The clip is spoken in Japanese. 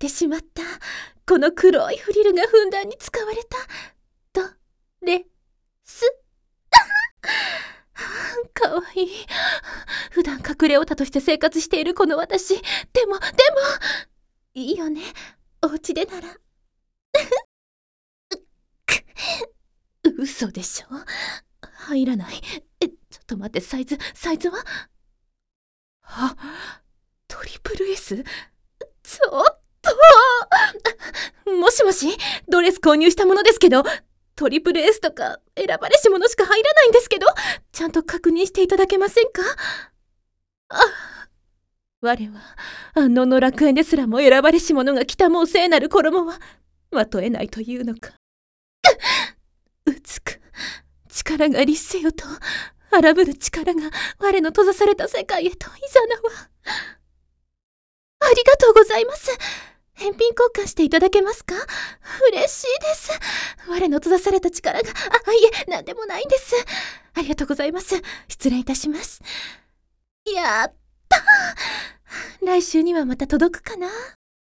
てしまった。この黒いフリルがふんだんに使われたドレス。かわいい。普段隠れオタとして生活しているこの私。でもいいよね、お家でなら。嘘でしょ。入らない。ちょっと待って、サイズは？あ、トリプル S？ ちょっともしもし、ドレス購入したものですけど、トリプル S とか選ばれし者しか入らないんですけど、ちゃんと確認していただけませんか？我はの楽園ですらも選ばれし者が着たもう聖なる衣はまとえないというのか。美く力が律せよと荒ぶる力が我の閉ざされた世界へといざなわ。ありがとうございます。返品交換していただけますか？嬉しいです。我の閉ざされた力が、いえ、なんでもないんです。ありがとうございます。失礼いたします。やった！来週にはまた届くかな？